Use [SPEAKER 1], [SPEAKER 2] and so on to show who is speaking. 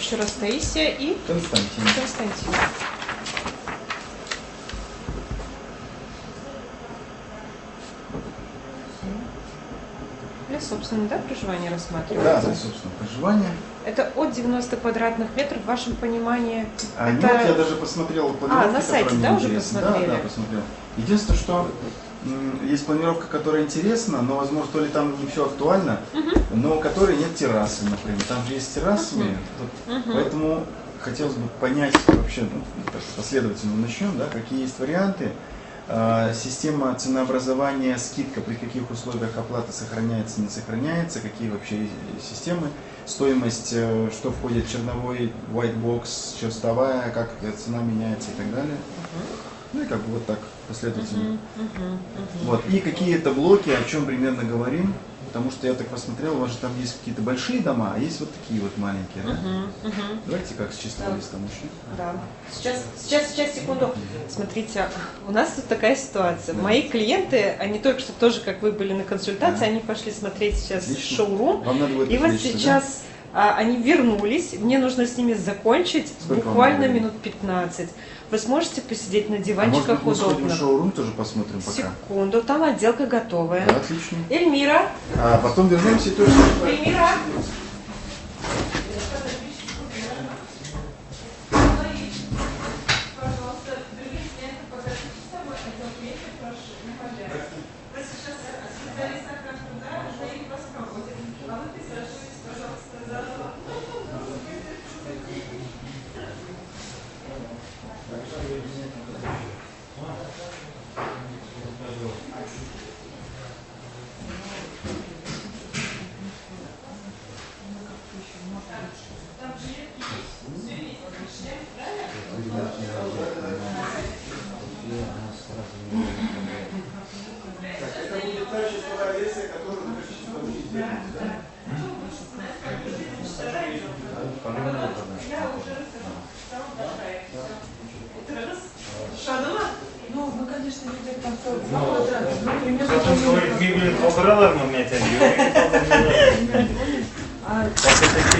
[SPEAKER 1] еще раз Таисия и Константин. Для собственного, да, проживания рассматривается?
[SPEAKER 2] Да, для собственного проживания.
[SPEAKER 1] Это от 90 квадратных метров, в вашем понимании?
[SPEAKER 2] Нет, я даже посмотрел планировки,
[SPEAKER 1] на сайте, да, уже посмотрели?
[SPEAKER 2] Да, посмотрел. Единственное, что есть планировка, которая интересна, но, возможно, то ли там не все актуально, но у которой нет террасы, например. Там же есть террасы, поэтому хотелось бы понять вообще, так последовательно начнем, да, какие есть варианты. Система ценообразования, скидка, при каких условиях оплата сохраняется, не сохраняется, какие вообще системы, стоимость, что входит в черновой, white box, черстовая, как цена меняется и так далее. Ну и как бы вот так последовательно. Вот. И какие-то блоки, о чем примерно говорим, потому что я так посмотрел, у вас же там есть какие-то большие дома, а есть вот такие вот маленькие, да? Давайте как с чистого листа начнем.
[SPEAKER 1] Да. Сейчас, секунду. Смотрите, у нас тут такая ситуация. Да. Мои клиенты, они только что тоже, как вы были на консультации, они пошли смотреть сейчас шоурум.
[SPEAKER 2] Вам надо будет
[SPEAKER 1] и вот сейчас они вернулись, мне нужно с ними закончить.
[SPEAKER 2] Сколько
[SPEAKER 1] буквально минут 15. Вы сможете посидеть на диванчиках удобно?
[SPEAKER 2] Может быть, мы сходим в шоурум, тоже посмотрим пока.
[SPEAKER 1] Секунду, там отделка готовая.
[SPEAKER 2] Да, отлично.
[SPEAKER 1] Эльмира.
[SPEAKER 2] А потом вернемся и тоже.
[SPEAKER 1] Эльмира.
[SPEAKER 2] Это будет та чистовая версия, которую вы хотите получить.
[SPEAKER 3] Ну, мы, конечно, видели там 42
[SPEAKER 4] Birbirinin fotoğraflarını mı Mete diyor?